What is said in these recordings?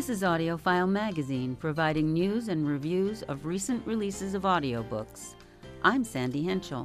This is AudioFile Magazine, providing news and reviews of recent releases of audiobooks. I'm Sandy Henschel.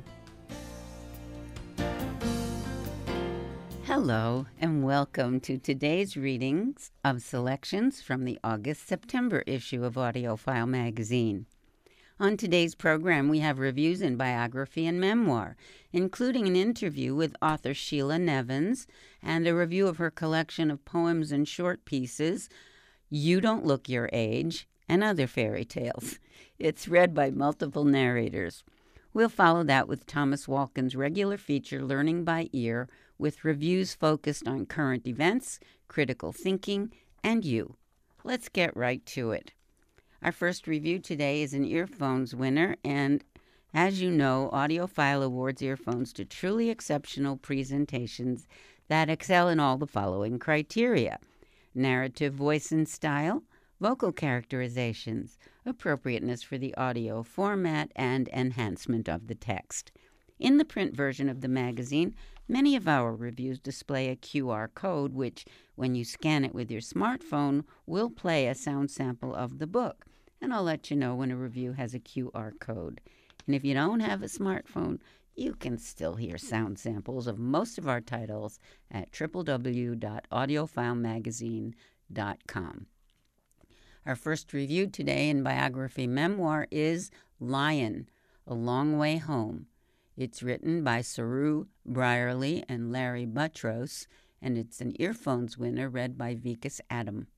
Hello, and welcome to today's readings of selections from the August-September issue of AudioFile Magazine. On today's program, we have reviews in biography and memoir, including an interview with author Sheila Nevins and a review of her collection of poems and short pieces, You Don't Look Your Age, and Other Fairy Tales. It's read by multiple narrators. We'll follow that with Thomas Walken's regular feature, Learning by Ear, with reviews focused on current events, critical thinking, and you. Let's get right to it. Our first review today is an earphones winner, and as you know, AudioFile awards earphones to truly exceptional presentations that excel in all the following criteria: narrative voice and style, vocal characterizations, appropriateness for the audio format, and enhancement of the text. In the print version of the magazine, many of our reviews display a QR code, which, when you scan it with your smartphone, will play a sound sample of the book. And I'll let you know when a review has a QR code. And if you don't have a smartphone, you can still hear sound samples of most of our titles at www.audiofilemagazine.com. Our first review today in biography memoir is Lion, A Long Way Home. It's written by Saru Brierley and Larry Buttrose, and it's an earphones winner read by Vikas Adam.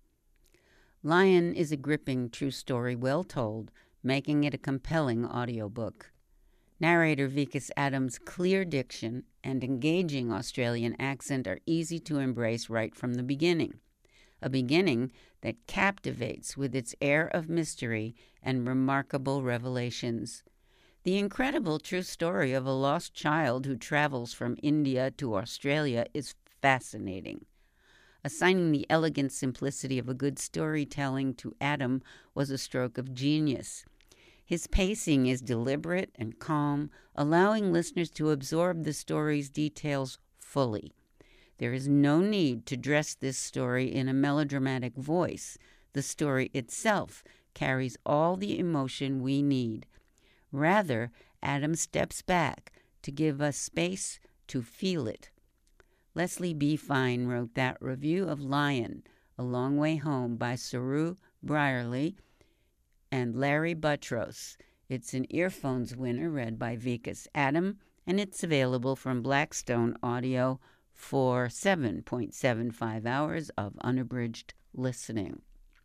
Lion is a gripping true story well told, making it a compelling audiobook. Narrator Vikas Adams' clear diction and engaging Australian accent are easy to embrace right from the beginning. A beginning that captivates with its air of mystery and remarkable revelations. The incredible true story of a lost child who travels from India to Australia is fascinating. Assigning the elegant simplicity of a good storytelling to Adam was a stroke of genius. His pacing is deliberate and calm, allowing listeners to absorb the story's details fully. There is no need to dress this story in a melodramatic voice. The story itself carries all the emotion we need. Rather, Adam steps back to give us space to feel it. Leslie B. Fine wrote that review of Lion, A Long Way Home by Saru Brierley and Larry Buttrose. It's an earphones winner read by Vikas Adam, and it's available from Blackstone Audio for 7.75 hours of unabridged listening.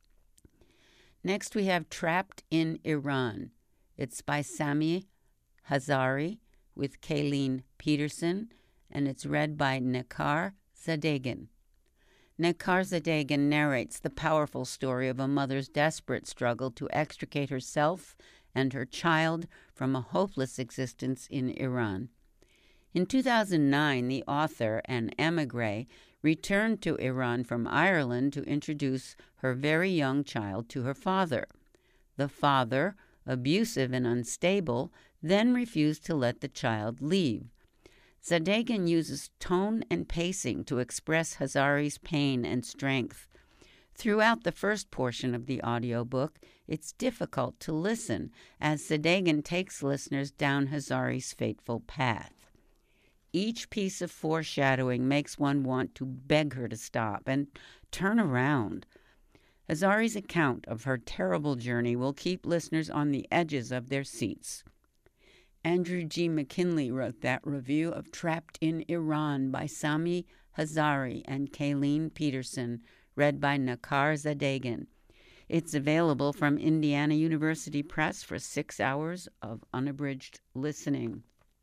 Next we have Trapped in Iran. It's by Sami Hazari with Kayleen Peterson, and it's read by Neckar Zadegan. Neckar Zadegan narrates the powerful story of a mother's desperate struggle to extricate herself and her child from a hopeless existence in Iran. In 2009, the author, an émigré, returned to Iran from Ireland to introduce her very young child to her father. The father, abusive and unstable, then refused to let the child leave. Zadegan uses tone and pacing to express Hazari's pain and strength. Throughout the first portion of the audiobook, it's difficult to listen as Zadegan takes listeners down Hazari's fateful path. Each piece of foreshadowing makes one want to beg her to stop and turn around. Hazari's account of her terrible journey will keep listeners on the edges of their seats. Andrew G. McKinley wrote that review of Trapped in Iran by Sami Hazari and Kayleen Peterson, read by Neckar Zadegan. It's available from Indiana University Press for 6 hours of unabridged listening.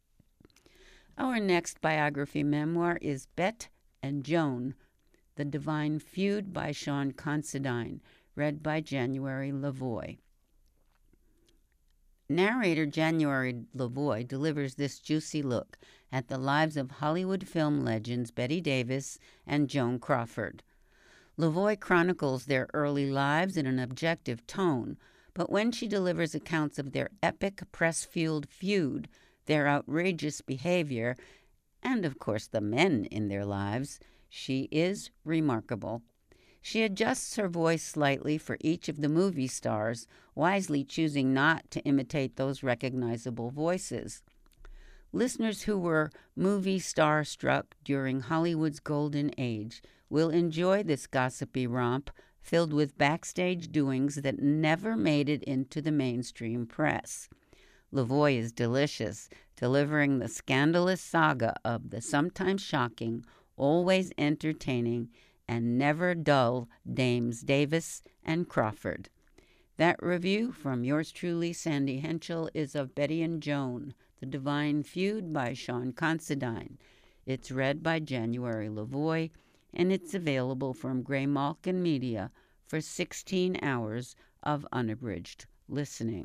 Our next biography memoir is Bet and Joan, The Divine Feud by Sean Considine, read by January Lavoie. Narrator January Lavoie delivers this juicy look at the lives of Hollywood film legends Bette Davis and Joan Crawford. Lavoie chronicles their early lives in an objective tone, but when she delivers accounts of their epic press-fueled feud, their outrageous behavior, and of course the men in their lives, she is remarkable. She adjusts her voice slightly for each of the movie stars, wisely choosing not to imitate those recognizable voices. Listeners who were movie star struck during Hollywood's golden age will enjoy this gossipy romp filled with backstage doings that never made it into the mainstream press. Lavoie is delicious, delivering the scandalous saga of the sometimes shocking, always entertaining, and never dull Dames Davis and Crawford. That review from yours truly, Sandy Henschel, is of Betty and Joan, The Divine Feud by Sean Considine. It's read by January Lavoie, and it's available from Graymalkin Media for 16 hours of unabridged listening.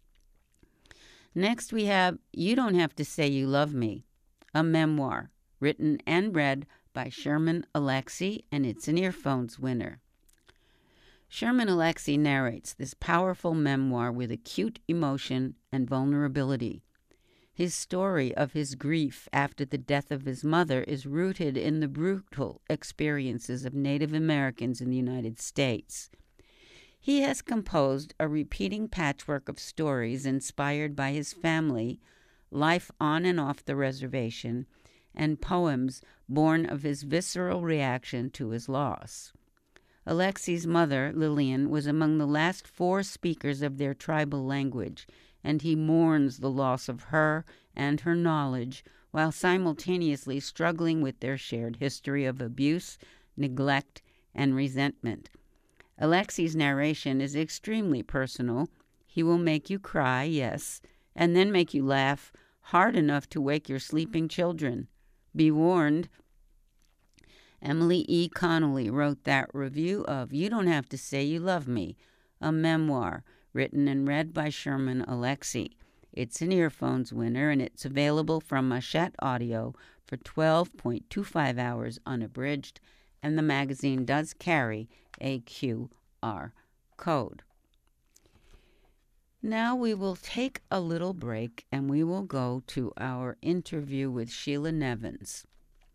Next, we have You Don't Have to Say You Love Me, a memoir written and read by Sherman Alexie, and it's an Earphones winner. Sherman Alexie narrates this powerful memoir with acute emotion and vulnerability. His story of his grief after the death of his mother is rooted in the brutal experiences of Native Americans in the United States. He has composed a repeating patchwork of stories inspired by his family, life on and off the reservation, and poems born of his visceral reaction to his loss. Alexie's mother, Lillian, was among the last 4 speakers of their tribal language, and he mourns the loss of her and her knowledge while simultaneously struggling with their shared history of abuse, neglect, and resentment. Alexie's narration is extremely personal. He will make you cry, yes, and then make you laugh hard enough to wake your sleeping children. Be warned. Emily E. Connolly wrote that review of You Don't Have to Say You Love Me, a memoir written and read by Sherman Alexie. It's an Earphones winner, and it's available from Machette Audio for 12.25 hours unabridged, and the magazine does carry a QR code. Now we will take a little break, and we will go to our interview with Sheila Nevins.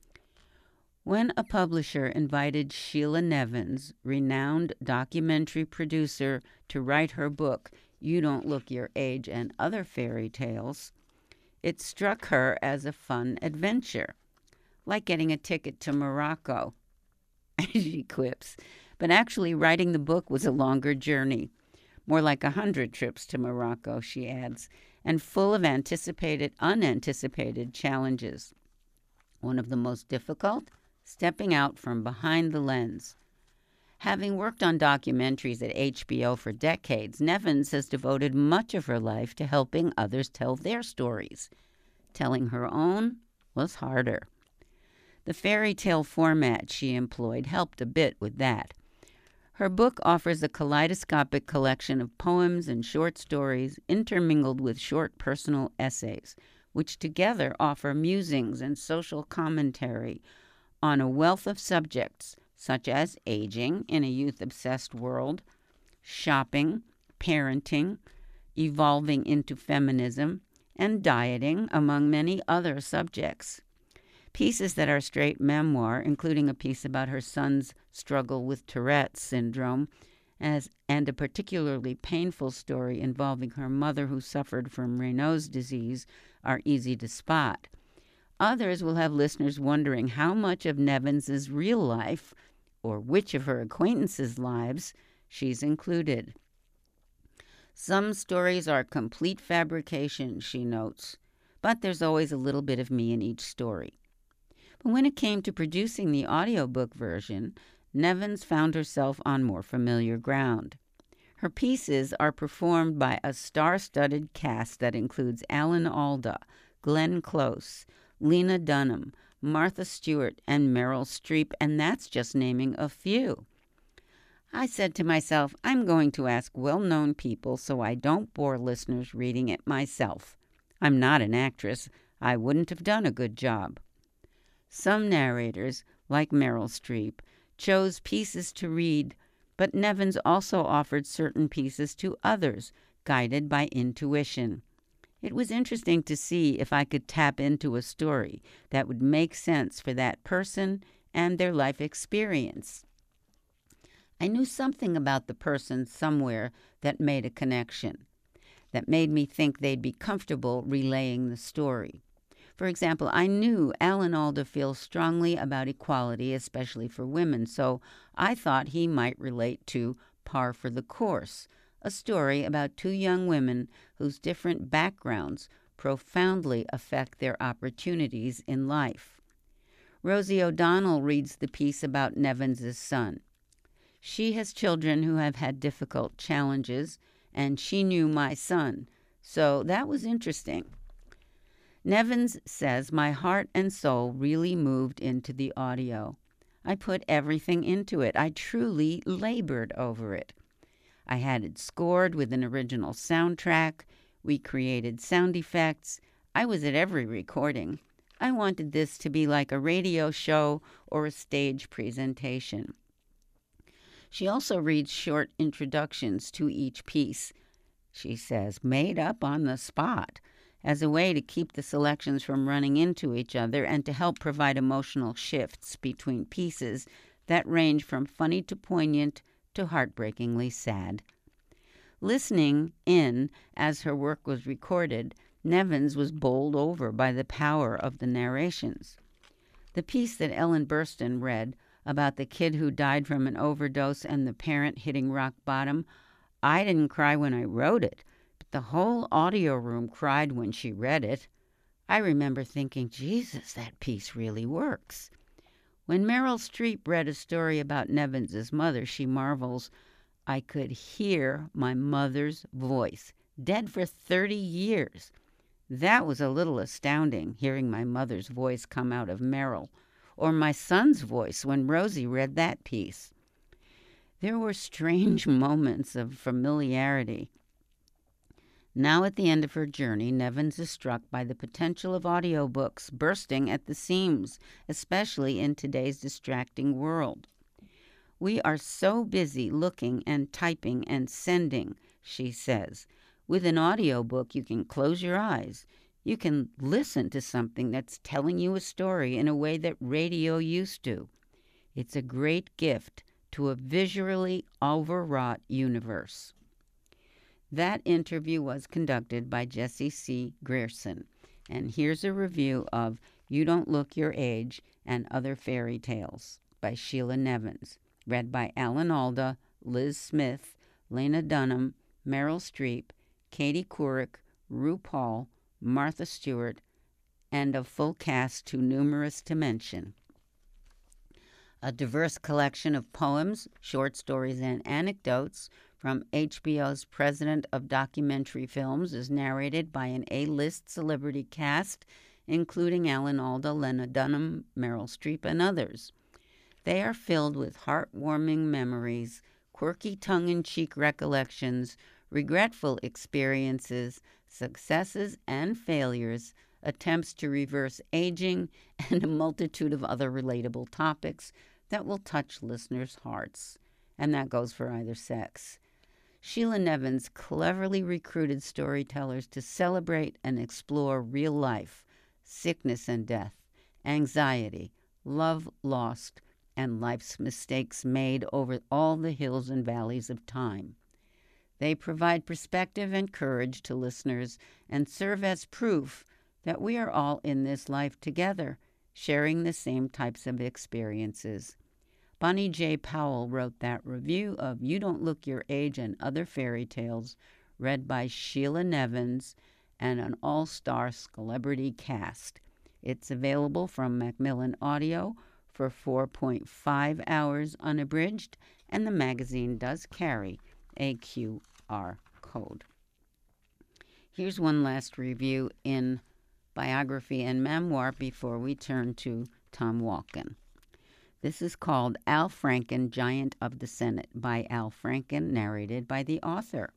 When a publisher invited Sheila Nevins, renowned documentary producer, to write her book, You Don't Look Your Age and Other Fairy Tales, it struck her as a fun adventure, like getting a ticket to Morocco, she quips. But actually writing the book was a longer journey, more like 100 trips to Morocco, she adds, and full of unanticipated challenges. One of the most difficult, stepping out from behind the lens. Having worked on documentaries at HBO for decades, Nevins has devoted much of her life to helping others tell their stories. Telling her own was harder. The fairy tale format she employed helped a bit with that. Her book offers a kaleidoscopic collection of poems and short stories intermingled with short personal essays, which together offer musings and social commentary on a wealth of subjects such as aging in a youth-obsessed world, shopping, parenting, evolving into feminism, and dieting, among many other subjects. Pieces that are straight memoir, including a piece about her son's struggle with Tourette's syndrome, and a particularly painful story involving her mother who suffered from Raynaud's disease, are easy to spot. Others will have listeners wondering how much of Nevins's real life, or which of her acquaintances' lives, she's included. Some stories are complete fabrication, she notes, but there's always a little bit of me in each story. But when it came to producing the audiobook version, Nevins found herself on more familiar ground. Her pieces are performed by a star-studded cast that includes Alan Alda, Glenn Close, Lena Dunham, Martha Stewart, and Meryl Streep, and that's just naming a few. I said to myself, I'm going to ask well-known people so I don't bore listeners reading it myself. I'm not an actress. I wouldn't have done a good job. Some narrators, like Meryl Streep, chose pieces to read, but Nevins also offered certain pieces to others, guided by intuition. It was interesting to see if I could tap into a story that would make sense for that person and their life experience. I knew something about the person somewhere that made a connection, that made me think they'd be comfortable relaying the story. For example, I knew Alan Alda feels strongly about equality, especially for women, so I thought he might relate to Par for the Course, a story about two young women whose different backgrounds profoundly affect their opportunities in life. Rosie O'Donnell reads the piece about Nevins' son. She has children who have had difficult challenges, and she knew my son, so that was interesting. Nevins says, my heart and soul really moved into the audio. I put everything into it. I truly labored over it. I had it scored with an original soundtrack. We created sound effects. I was at every recording. I wanted this to be like a radio show or a stage presentation. She also reads short introductions to each piece, she says, made up on the spot, as a way to keep the selections from running into each other and to help provide emotional shifts between pieces that range from funny to poignant to heartbreakingly sad. Listening in as her work was recorded, Nevins was bowled over by the power of the narrations. The piece that Ellen Burstyn read about the kid who died from an overdose and the parent hitting rock bottom, I didn't cry when I wrote it, but the whole audio room cried when she read it. I remember thinking, Jesus, that piece really works. When Meryl Streep read a story about Nevins' mother, she marvels, I could hear my mother's voice, dead for 30 years. That was a little astounding, hearing my mother's voice come out of Meryl, or my son's voice when Rosie read that piece. There were strange moments of familiarity. Now at the end of her journey, Nevins is struck by the potential of audiobooks bursting at the seams, especially in today's distracting world. We are so busy looking and typing and sending, she says. With an audiobook, you can close your eyes. You can listen to something that's telling you a story in a way that radio used to. It's a great gift to a visually overwrought universe. That interview was conducted by Jessie C. Grierson, and here's a review of You Don't Look Your Age and Other Fairy Tales by Sheila Nevins, read by Alan Alda, Liz Smith, Lena Dunham, Meryl Streep, Katie Couric, RuPaul, Martha Stewart, and a full cast too numerous to mention. A diverse collection of poems, short stories, and anecdotes from HBO's President of Documentary Films is narrated by an A-list celebrity cast, including Alan Alda, Lena Dunham, Meryl Streep, and others. They are filled with heartwarming memories, quirky tongue-in-cheek recollections, regretful experiences, successes and failures, attempts to reverse aging, and a multitude of other relatable topics that will touch listeners' hearts. And that goes for either sex. Sheila Nevins cleverly recruited storytellers to celebrate and explore real life, sickness and death, anxiety, love lost, and life's mistakes made over all the hills and valleys of time. They provide perspective and courage to listeners and serve as proof that we are all in this life together, sharing the same types of experiences. Bonnie J. Powell wrote that review of You Don't Look Your Age and Other Fairy Tales, read by Sheila Nevins and an all-star celebrity cast. It's available from Macmillan Audio for 4.5 hours unabridged, and the magazine does carry a QR code. Here's one last review in biography and memoir before we turn to Tom Walken. This is called Al Franken, Giant of the Senate by Al Franken, narrated by the author.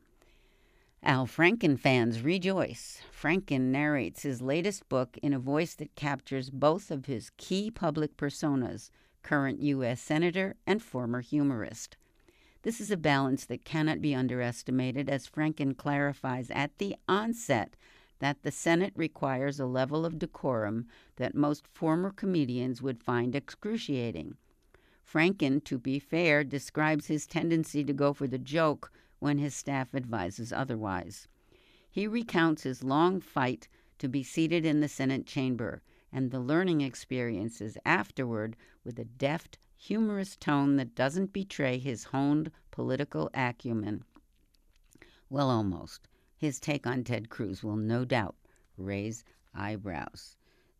Al Franken fans rejoice. Franken narrates his latest book in a voice that captures both of his key public personas, current U.S. Senator and former humorist. This is a balance that cannot be underestimated, as Franken clarifies at the onset that the Senate requires a level of decorum that most former comedians would find excruciating. Franken, to be fair, describes his tendency to go for the joke when his staff advises otherwise. He recounts his long fight to be seated in the Senate chamber and the learning experiences afterward with a deft, humorous tone that doesn't betray his honed political acumen. Well, almost. His take on Ted Cruz will no doubt raise eyebrows.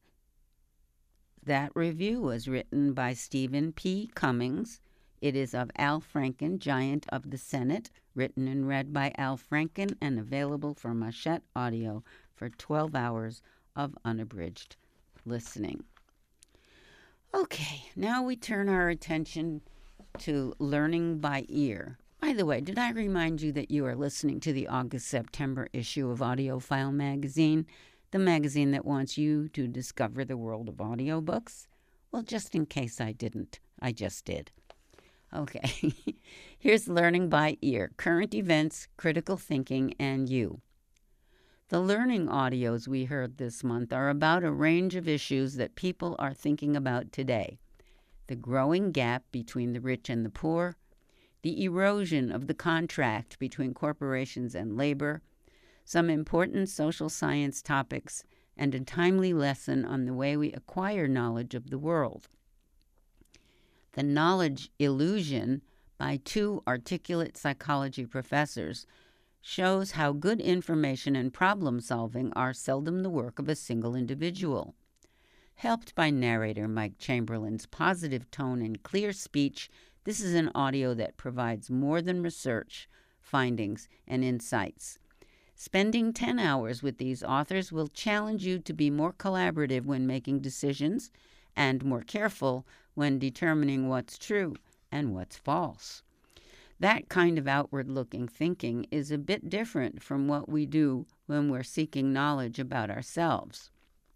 That review was written by Stephen P. Cummings. It is of Al Franken, Giant of the Senate, written and read by Al Franken and available for Machette Audio for 12 hours of unabridged listening. Okay, now we turn our attention to learning by ear. By the way, did I remind you that you are listening to the August-September issue of AudioFile magazine, the magazine that wants you to discover the world of audiobooks? Well, just in case I didn't, I just did. Okay, here's Learning by Ear, Current Events, Critical Thinking, and You. The learning audios we heard this month are about a range of issues that people are thinking about today. The growing gap between the rich and the poor, the erosion of the contract between corporations and labor, some important social science topics, and a timely lesson on the way we acquire knowledge of the world. The Knowledge Illusion by two articulate psychology professors shows how good information and problem solving are seldom the work of a single individual. Helped by narrator Mike Chamberlain's positive tone and clear speech, this is an audio that provides more than research, findings, and insights. Spending 10 hours with these authors will challenge you to be more collaborative when making decisions and more careful when determining what's true and what's false. That kind of outward-looking thinking is a bit different from what we do when we're seeking knowledge about ourselves.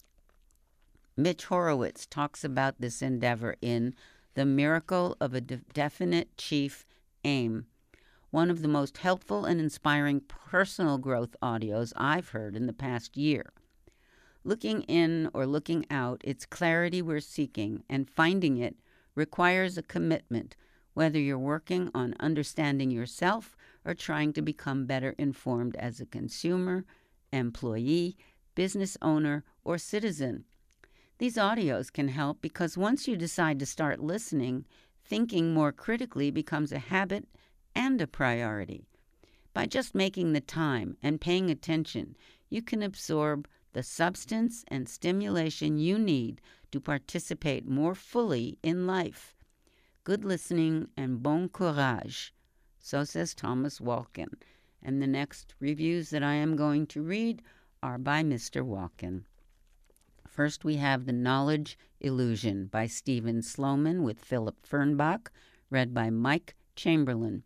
Mitch Horowitz talks about this endeavor in The Miracle of a Definite Chief Aim, one of the most helpful and inspiring personal growth audios I've heard in the past year. Looking in or looking out, it's clarity we're seeking, and finding it requires a commitment, whether you're working on understanding yourself or trying to become better informed as a consumer, employee, business owner, or citizen. These audios can help because once you decide to start listening, thinking more critically becomes a habit and a priority. By just making the time and paying attention, you can absorb the substance and stimulation you need to participate more fully in life. Good listening and bon courage. So says Thomas Walken. And the next reviews that I am going to read are by Mr. Walken. First, we have The Knowledge Illusion by Stephen Sloman with Philip Fernbach, read by Mike Chamberlain.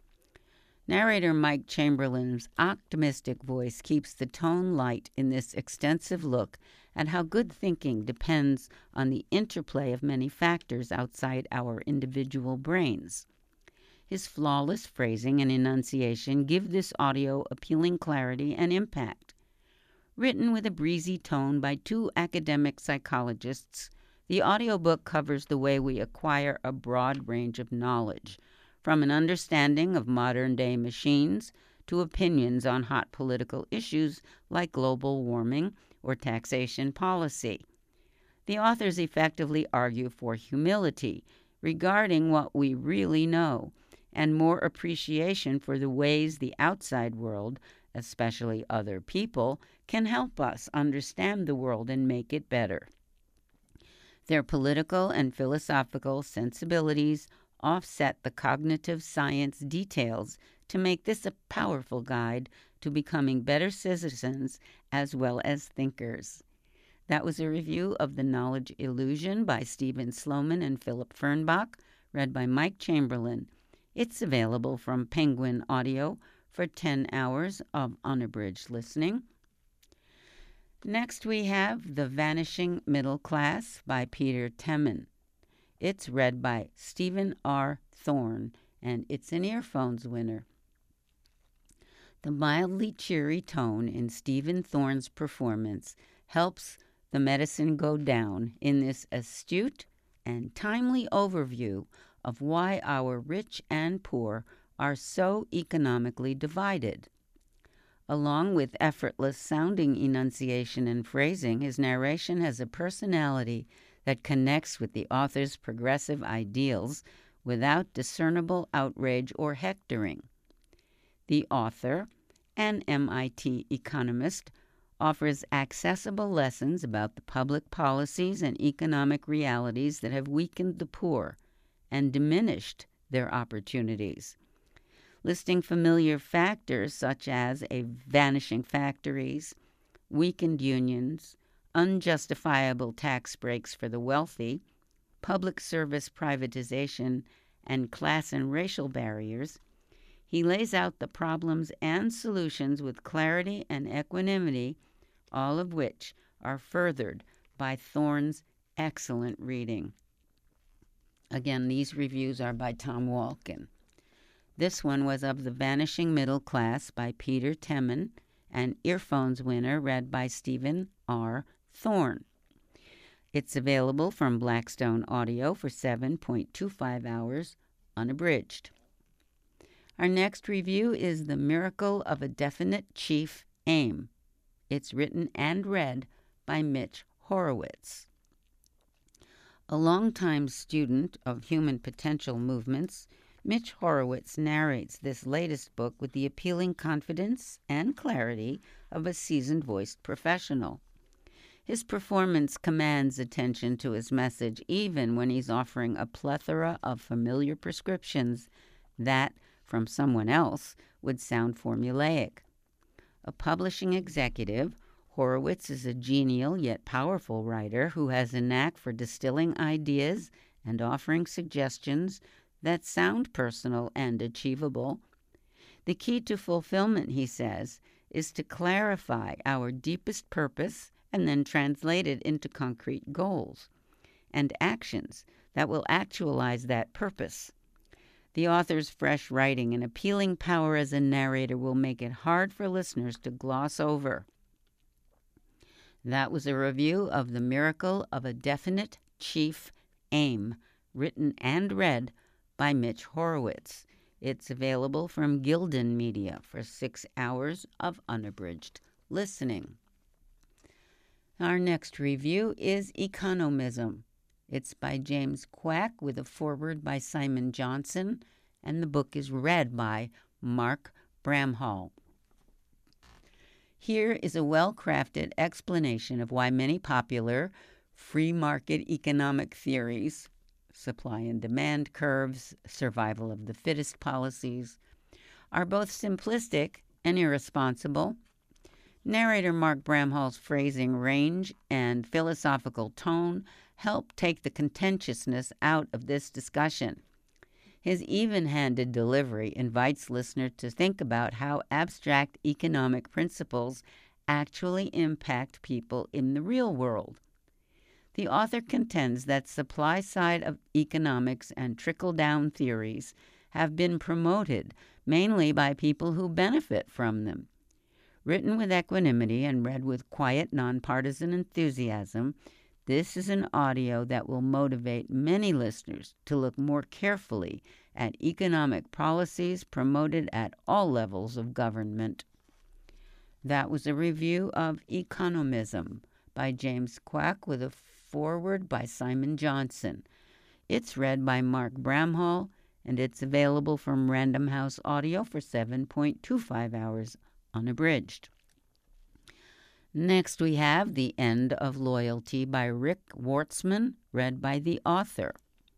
Narrator Mike Chamberlain's optimistic voice keeps the tone light in this extensive look at how good thinking depends on the interplay of many factors outside our individual brains. His flawless phrasing and enunciation give this audio appealing clarity and impact. Written with a breezy tone by two academic psychologists, the audiobook covers the way we acquire a broad range of knowledge, from an understanding of modern-day machines to opinions on hot political issues like global warming or taxation policy. The authors effectively argue for humility regarding what we really know and more appreciation for the ways the outside world, especially other people, can help us understand the world and make it better. Their political and philosophical sensibilities offset the cognitive science details to make this a powerful guide to becoming better citizens as well as thinkers. That was a review of The Knowledge Illusion by Stephen Sloman and Philip Fernbach, read by Mike Chamberlain. It's available from Penguin Audio for 10 hours of unabridged listening. Next we have The Vanishing Middle Class by Peter Temin. It's read by Stephen R. Thorne, and it's an Earphones winner. The mildly cheery tone in Stephen Thorne's performance helps the medicine go down in this astute and timely overview of why our rich and poor are so economically divided. Along with effortless-sounding enunciation and phrasing, his narration has a personality that connects with the author's progressive ideals without discernible outrage or hectoring. The author, an MIT economist, offers accessible lessons about the public policies and economic realities that have weakened the poor and diminished their opportunities, listing familiar factors such as vanishing factories, weakened unions, unjustifiable tax breaks for the wealthy, public service privatization, and class and racial barriers. He lays out the problems and solutions with clarity and equanimity, all of which are furthered by Thorne's excellent reading. Again, these reviews are by Tom Walken. This one was Of the Vanishing Middle Class by Peter Temin, and Earphones winner read by Stephen R. Thorne. It's available from Blackstone Audio for 7.25 hours, unabridged. Our next review is The Miracle of a Definite Chief Aim. It's written and read by Mitch Horowitz. A longtime student of human potential movements, Mitch Horowitz narrates this latest book with the appealing confidence and clarity of a seasoned voiced professional. His performance commands attention to his message even when he's offering a plethora of familiar prescriptions that, from someone else, would sound formulaic. A publishing executive, Horowitz is a genial yet powerful writer who has a knack for distilling ideas and offering suggestions that sound personal and achievable. The key to fulfillment, he says, is to clarify our deepest purpose and then translate it into concrete goals and actions that will actualize that purpose. The author's fresh writing and appealing power as a narrator will make it hard for listeners to gloss over. That was a review of The Miracle of a Definite Chief Aim, written and read by Mitch Horowitz. It's available from Gildan Media for 6 hours of unabridged listening. Our next review is Economism. It's by James Quack with a foreword by Simon Johnson, and the book is read by Mark Bramhall. Here is a well-crafted explanation of why many popular free market economic theories, supply and demand curves, survival of the fittest policies, are both simplistic and irresponsible. Narrator Mark Bramhall's phrasing range and philosophical tone help take the contentiousness out of this discussion. His even-handed delivery invites listeners to think about how abstract economic principles actually impact people in the real world. The author contends that supply-side of economics and trickle-down theories have been promoted mainly by people who benefit from them. Written with equanimity and read with quiet, nonpartisan enthusiasm, this is an audio that will motivate many listeners to look more carefully at economic policies promoted at all levels of government. That was a review of Economism by James Quack with a foreword by Simon Johnson. It's read by Mark Bramhall, and it's available from Random House Audio for 7.25 hours unabridged. Next we have The End of Loyalty by Rick Wartzman, read by the author.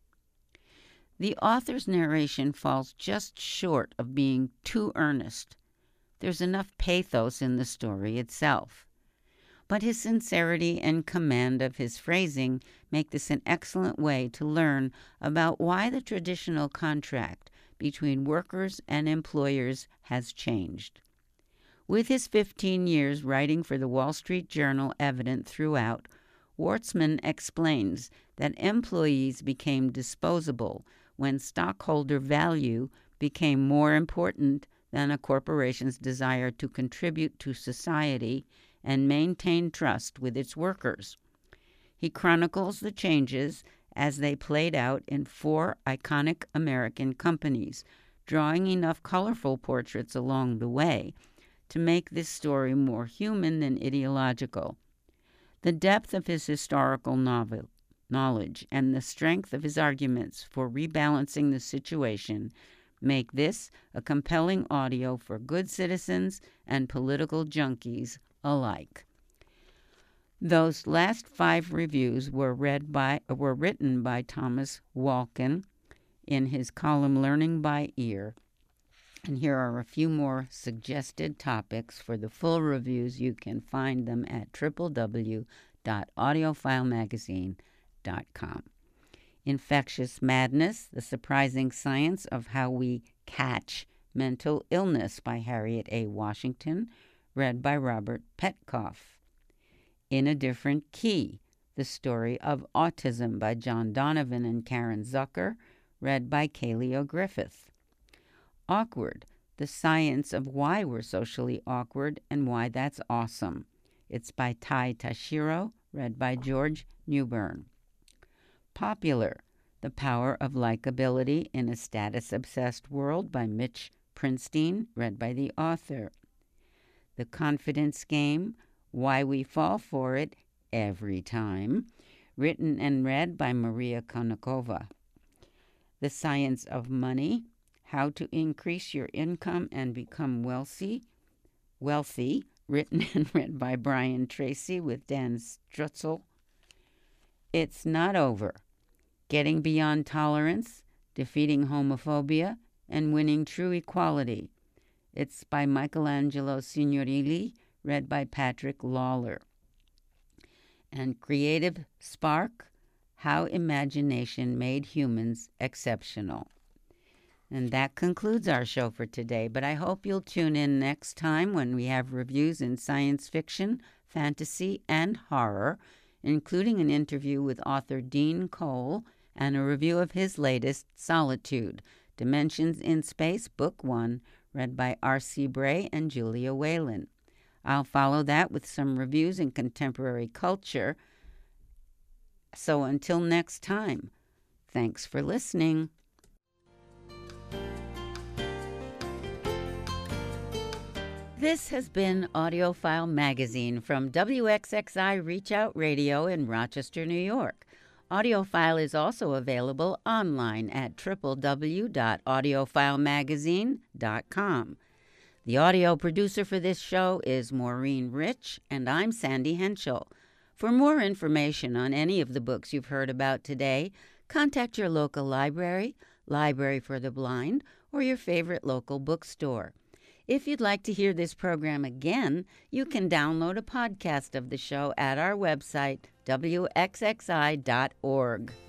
The author's narration falls just short of being too earnest. There's enough pathos in the story itself. But his sincerity and command of his phrasing make this an excellent way to learn about why the traditional contract between workers and employers has changed. With his 15 years writing for the Wall Street Journal evident throughout, Wartzman explains that employees became disposable when stockholder value became more important than a corporation's desire to contribute to society and maintain trust with its workers. He chronicles the changes as they played out in 4 iconic American companies, drawing enough colorful portraits along the way to make this story more human than ideological. The depth of his historical knowledge and the strength of his arguments for rebalancing the situation make this a compelling audio for good citizens and political junkies alike. Those last 5 reviews were written by Thomas Walken in his column Learning by Ear. And here are a few more suggested topics. For the full reviews, you can find them at www.audiofilemagazine.com. Infectious Madness, The Surprising Science of How We Catch Mental Illness by Harriet A. Washington, read by Robert Petkoff. In a Different Key, The Story of Autism by John Donovan and Karen Zucker, read by Kaleo Griffith. Awkward, The Science of Why We're Socially Awkward and Why That's Awesome. It's by Tai Tashiro, read by George Newbern. Popular, The Power of Likability in a Status-Obsessed World by Mitch Prinstein, read by the author. The Confidence Game, Why We Fall for It Every Time, written and read by Maria Konnikova. The Science of Money, How to Increase Your Income and Become Wealthy, written and read by Brian Tracy with Dan Strutzel. It's Not Over, Getting Beyond Tolerance, Defeating Homophobia, and Winning True Equality. It's by Michelangelo Signorilli, read by Patrick Lawler. And Creative Spark, How Imagination Made Humans Exceptional. And that concludes our show for today, but I hope you'll tune in next time when we have reviews in science fiction, fantasy, and horror, including an interview with author Dean Cole and a review of his latest, Solitude, Dimensions in Space, Book 1, read by R.C. Bray and Julia Whalen. I'll follow that with some reviews in contemporary culture. So until next time, thanks for listening. This has been AudioFile Magazine from WXXI Reach Out Radio in Rochester, New York. AudioFile is also available online at www.audiofilemagazine.com. The audio producer for this show is Maureen Rich, and I'm Sandy Henschel. For more information on any of the books you've heard about today, contact your local library, Library for the Blind, or your favorite local bookstore. If you'd like to hear this program again, you can download a podcast of the show at our website, wxxi.org.